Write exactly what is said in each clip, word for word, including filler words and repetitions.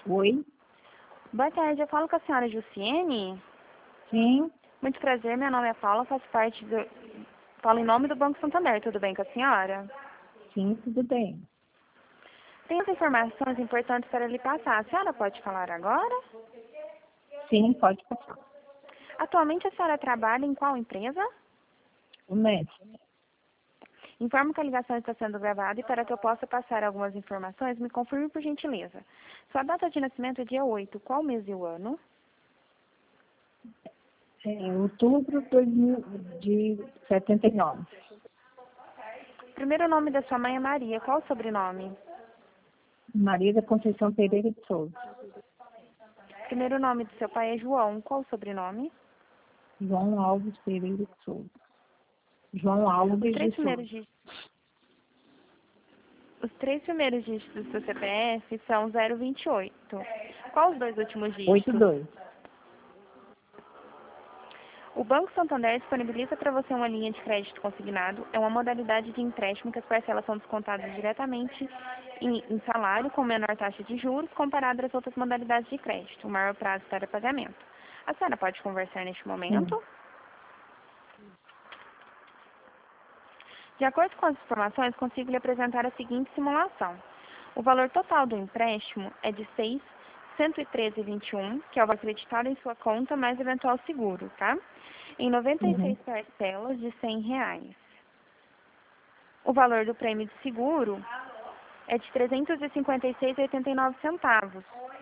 Oi? Boa tarde, eu falo com a senhora Jussiene. Sim, Muito prazer, meu nome é Paula, faço parte do... Falo em nome do Banco Santander, tudo bem com a senhora? sim, tudo bem. Tenho as informações importantes para lhe passar. A senhora pode falar agora? Sim, pode passar. Atualmente a senhora trabalha em qual empresa? O médico. Informo que a ligação está sendo gravada e para que eu possa passar algumas informações, me confirme por gentileza. Sua data de nascimento é dia oito, qual mês e o ano? É, em outubro de dois mil de setenta e nove. Primeiro nome da sua mãe é Maria, qual o sobrenome? Maria da Conceição Pereira de Souza. Primeiro nome do seu pai é João, qual o sobrenome? João Alves Pereira de Souza. João Os Alves três de primeiros Souza. dígitos. Os três primeiros dígitos do seu C P F são zero vinte e oito. Qual os dois últimos oito dígitos? dois. O Banco Santander disponibiliza para você uma linha de crédito consignado. É uma modalidade de empréstimo que as parcelas são descontadas diretamente em, em salário, com menor taxa de juros, comparado às outras modalidades de crédito, o maior prazo para pagamento. A senhora pode conversar neste Sim. momento? De acordo com as informações, consigo lhe apresentar a seguinte simulação. O valor total do empréstimo é de seis mil cento e treze vírgula vinte e um, que é o valor acreditado em sua conta mais eventual seguro, tá? Em noventa e Uhum. seis parcelas de cem reais. O valor do prêmio de seguro é de trezentos e cinquenta e seis vírgula oitenta e nove centavos.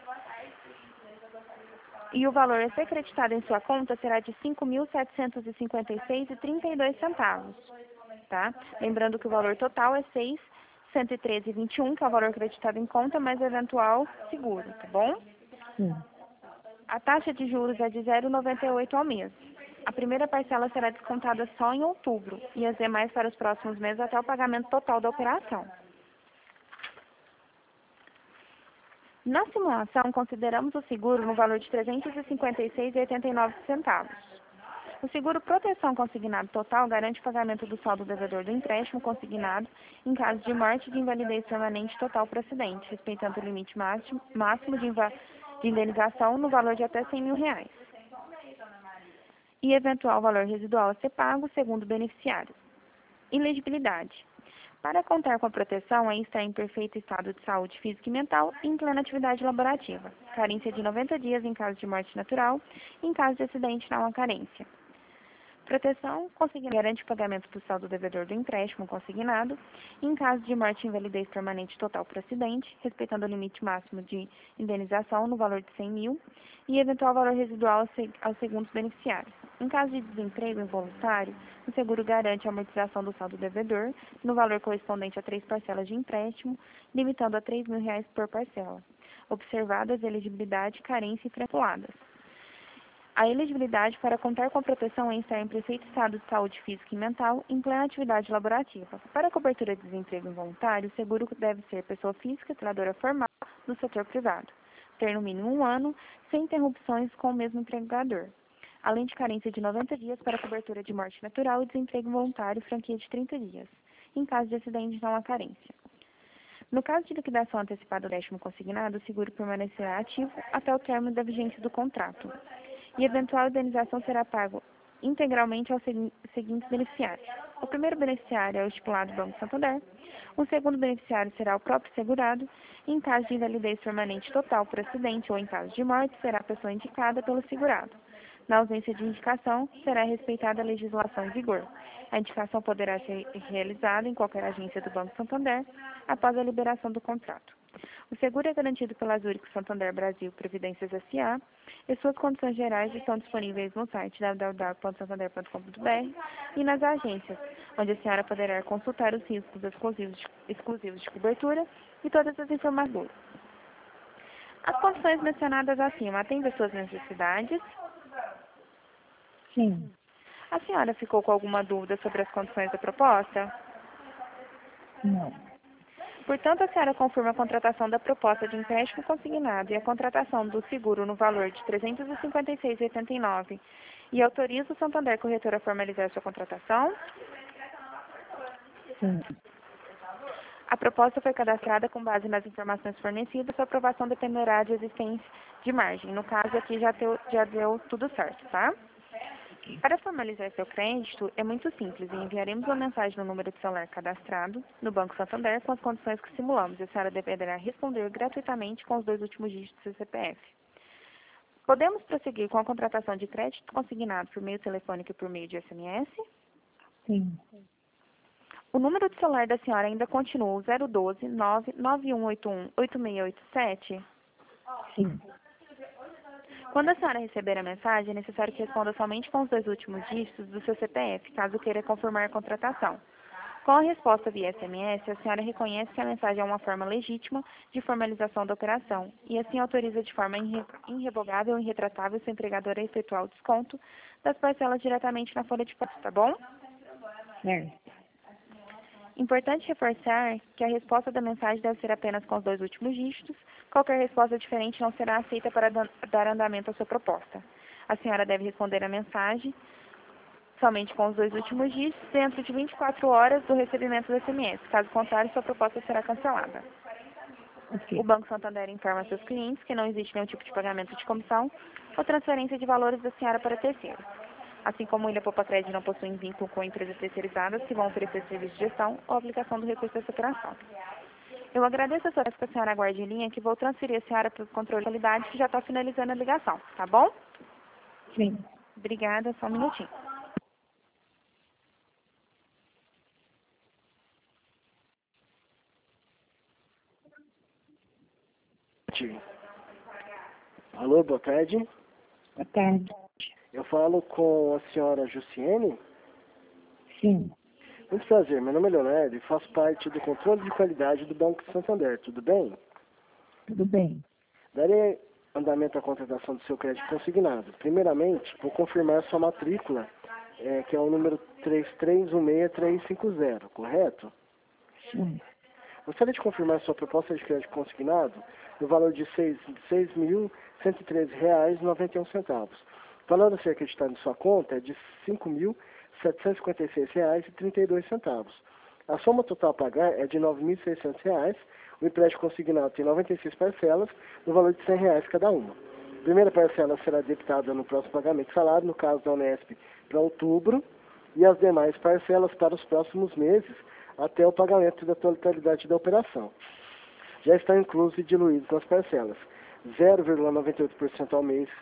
E o valor a ser acreditado em sua conta será de cinco mil setecentos e cinquenta e seis vírgula trinta e dois centavos. Tá? Lembrando que o valor total é seis mil cento e treze vírgula vinte e um, que é o valor acreditado em conta, mais eventual seguro, tá bom? Sim. A taxa de juros é de zero vírgula noventa e oito ao mês. A primeira parcela será descontada só em outubro e as demais para os próximos meses até o pagamento total da operação. Na simulação, consideramos o seguro no valor de trezentos e cinquenta e seis vírgula oitenta e nove centavos. O seguro proteção consignado total garante o pagamento do saldo devedor do empréstimo consignado em caso de morte e de invalidez permanente total por acidente, respeitando o limite máximo, máximo de, inva, de indenização no valor de até cem mil reais. E eventual valor residual a ser pago segundo o beneficiário. Elegibilidade. Para contar com a proteção, é estar em perfeito estado de saúde física e mental e em plena atividade laborativa. Carência de noventa dias em caso de morte natural, e em caso de acidente não há carência. Proteção consignada garante o pagamento do saldo devedor do empréstimo consignado em caso de morte e invalidez permanente total por acidente, respeitando o limite máximo de indenização no valor de cem mil e eventual valor residual aos segundos beneficiários. Em caso de desemprego involuntário, o seguro garante a amortização do saldo devedor no valor correspondente a três parcelas de empréstimo, limitando a três mil reais por parcela, observadas elegibilidade, carência e pré-puladas. A elegibilidade para contar com a proteção é estar em perfeito estado de saúde física e mental em plena atividade laborativa. Para a cobertura de desemprego involuntário, o seguro deve ser pessoa física, trabalhadora formal do setor privado, ter no mínimo um ano, sem interrupções com o mesmo empregador, além de carência de noventa dias para a cobertura de morte natural e desemprego involuntário, franquia de trinta dias. Em caso de acidente, não há carência. No caso de liquidação antecipada do empréstimo consignado, o seguro permanecerá ativo até o término da vigência do contrato. E eventual indenização será pago integralmente aos seguintes beneficiários. O primeiro beneficiário é o estipulado Banco Santander. O segundo beneficiário será o próprio segurado. Em caso de invalidez permanente total por acidente ou em caso de morte, será a pessoa indicada pelo segurado. Na ausência de indicação, será respeitada a legislação em vigor. A indicação poderá ser realizada em qualquer agência do Banco Santander após a liberação do contrato. O seguro é garantido pela Zurich Santander Brasil Previdências S A e suas condições gerais estão disponíveis no site w w w ponto santander ponto com ponto b r e nas agências, onde a senhora poderá consultar os riscos exclusivos de, exclusivos de cobertura e todas as informações. As condições mencionadas acima atendem às suas necessidades? Sim. A senhora ficou com alguma dúvida sobre as condições da proposta? Não. Portanto, a senhora confirma a contratação da proposta de empréstimo consignado e a contratação do seguro no valor de trezentos e cinquenta e seis vírgula oitenta e nove e autoriza o Santander Corretora a formalizar sua contratação? Sim. A proposta foi cadastrada com base nas informações fornecidas, sua aprovação dependerá de existência de margem. No caso aqui já deu, já deu tudo certo, tá? Para formalizar seu crédito, é muito simples. Enviaremos uma mensagem no número de celular cadastrado no Banco Santander com as condições que simulamos. A senhora deverá responder gratuitamente com os dois últimos dígitos do seu C P F. Podemos prosseguir com a contratação de crédito consignado por meio telefônico e por meio de S M S? Sim. O número de celular da senhora ainda continua o zero doze, nove nove um oito um, oito seis oito sete? Sim. Quando a senhora receber a mensagem, é necessário que responda somente com os dois últimos dígitos do seu C P F, caso queira confirmar a contratação. Com a resposta via S M S, a senhora reconhece que a mensagem é uma forma legítima de formalização da operação e assim autoriza de forma irre irrevogável e irretratável seu empregador a efetuar o desconto das parcelas diretamente na folha de pagamento, tá bom? Certo. Importante reforçar que a resposta da mensagem deve ser apenas com os dois últimos dígitos. Qualquer resposta diferente não será aceita para dar andamento à sua proposta. A senhora deve responder a mensagem somente com os dois últimos dígitos dentro de vinte e quatro horas do recebimento do S M S. Caso contrário, sua proposta será cancelada. Ok. O Banco Santander informa seus clientes que não existe nenhum tipo de pagamento de comissão ou transferência de valores da senhora para terceiros. Assim como o Ilha Poupa Crédito não possui vínculo com empresas terceirizadas que vão oferecer serviço de gestão ou aplicação do recurso dessa operação. Eu agradeço a sua que a senhora aguarde em linha, que vou transferir a senhora para o controle de qualidade, que já está finalizando a ligação, tá bom? Sim. Obrigada, só um minutinho. Alô, boa tarde. Boa tarde. Eu falo com a senhora Jussiene. Sim. Muito prazer, meu nome é Leonardo e faço parte do controle de qualidade do Banco Santander, tudo bem? Tudo bem. Darei andamento à contratação do seu crédito consignado. Primeiramente, vou confirmar sua matrícula, é, que é o número três três um seis três cinco zero, correto? Sim. Gostaria de confirmar sua proposta de crédito consignado no valor de seis mil cento e treze reais e noventa e um centavos. O valor a ser acreditado em sua conta é de cinco mil setecentos e cinquenta e seis reais e trinta e dois centavos. A soma total a pagar é de nove mil e seiscentos reais. O empréstimo consignado tem noventa e seis parcelas, no valor de cem reais cada uma. A primeira parcela será debitada no próximo pagamento de salário, no caso da Unesp, para outubro, e as demais parcelas para os próximos meses, até o pagamento da totalidade da operação. Já estão inclusos e diluídos nas parcelas zero vírgula noventa e oito por cento ao mês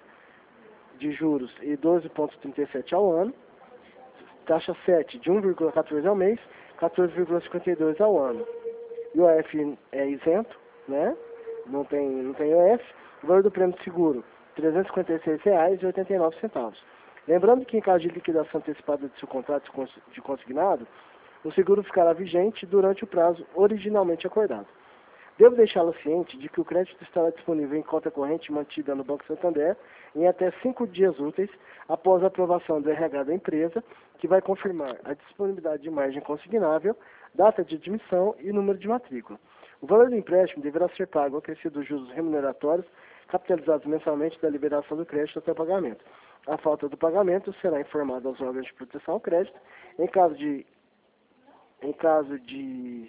de juros e doze vírgula trinta e sete por cento ao ano, taxa sete de um vírgula quatorze ao mês, quatorze vírgula cinquenta e dois ao ano. I O F é isento, né? Não tem, não tem I O F. O valor do prêmio de seguro, trezentos e cinquenta e seis reais e oitenta e nove centavos. Lembrando que em caso de liquidação antecipada de seu contrato de consignado, o seguro ficará vigente durante o prazo originalmente acordado. Devo deixá-lo ciente de que o crédito estará disponível em conta corrente mantida no Banco Santander em até cinco dias úteis após a aprovação do R H da empresa, que vai confirmar a disponibilidade de margem consignável, data de admissão e número de matrícula. O valor do empréstimo deverá ser pago acrescido dos juros remuneratórios capitalizados mensalmente da liberação do crédito até o pagamento. A falta do pagamento será informada aos órgãos de proteção ao crédito. Em caso de em caso de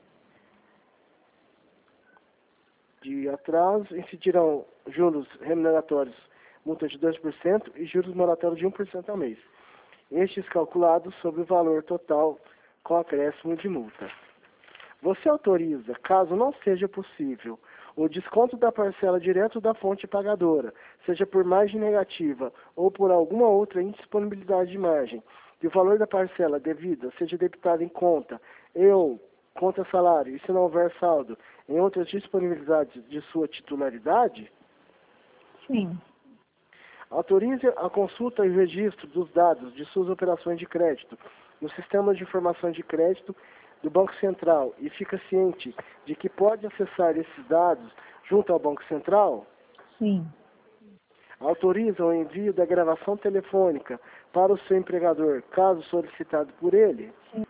de atraso, incidirão juros remuneratórios, multa de dois por cento e juros moratórios de um por cento ao mês. Estes calculados sobre o valor total com acréscimo de multa. Você autoriza, caso não seja possível, o desconto da parcela direto da fonte pagadora, seja por margem negativa ou por alguma outra indisponibilidade de margem, que o valor da parcela devida seja debitado em conta e ou conta salário, e se não houver saldo, em outras disponibilidades de sua titularidade? Sim. Autorize a consulta e registro dos dados de suas operações de crédito no sistema de informação de crédito do Banco Central e fica ciente de que pode acessar esses dados junto ao Banco Central? Sim. Autoriza o envio da gravação telefônica para o seu empregador, caso solicitado por ele? Sim.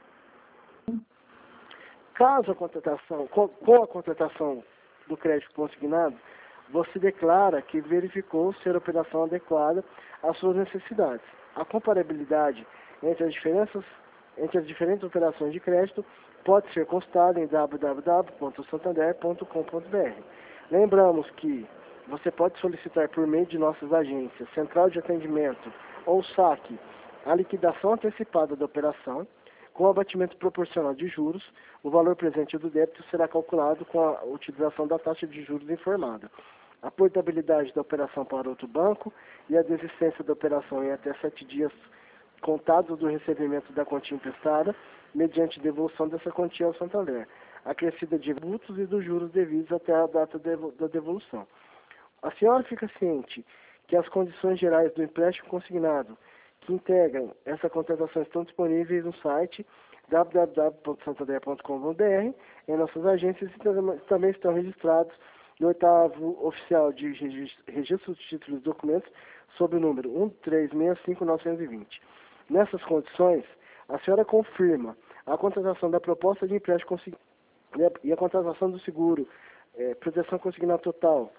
Caso a contratação, com, com a contratação do crédito consignado, você declara que verificou ser a operação adequada às suas necessidades. A comparabilidade entre as diferenças, entre as diferentes operações de crédito pode ser consultada em w w w ponto santander ponto com ponto b r. Lembramos que você pode solicitar por meio de nossas agências, central de atendimento ou saque, a liquidação antecipada da operação, com abatimento proporcional de juros. O valor presente do débito será calculado com a utilização da taxa de juros informada. A portabilidade da operação para outro banco e a desistência da operação em até sete dias contados do recebimento da quantia emprestada, mediante devolução dessa quantia ao Santander, acrescida de tributos e dos juros devidos até a data da devolução. A senhora fica ciente que as condições gerais do empréstimo consignado que integram essa contratação estão disponíveis no site w w w ponto santander ponto com ponto b r, em nossas agências, e também estão registrados no oitavo oficial de registro de títulos e documentos sob o número um três seis cinco nove dois zero. Nessas condições, a senhora confirma a contratação da proposta de empréstimo consignado e a contratação do seguro, eh, proteção consignada total.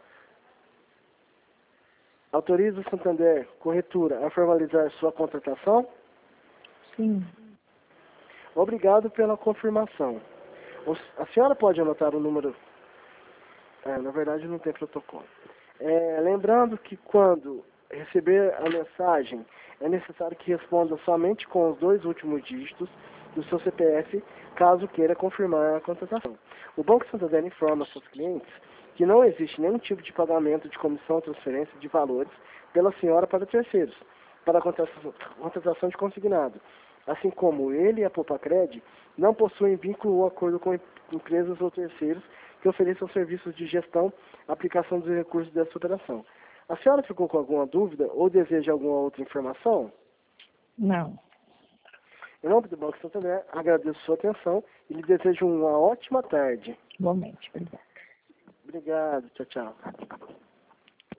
Autoriza o Santander Corretora a formalizar sua contratação? Sim. Obrigado pela confirmação. A senhora pode anotar o número... É, na verdade, não tem protocolo. É, lembrando que quando receber a mensagem, é necessário que responda somente com os dois últimos dígitos do seu C P F, caso queira confirmar a contratação. O Banco Santander informa seus clientes que não existe nenhum tipo de pagamento de comissão ou transferência de valores pela senhora para terceiros, para a contratação, contratação de consignado, assim como ele e a Popacred não possuem vínculo ou acordo com empresas ou terceiros que ofereçam serviços de gestão, aplicação dos recursos dessa operação. A senhora ficou com alguma dúvida ou deseja alguma outra informação? Não. Em nome do Banco Santander, agradeço sua atenção e lhe desejo uma ótima tarde. Igualmente. Obrigada. Obrigado. Tchau, tchau.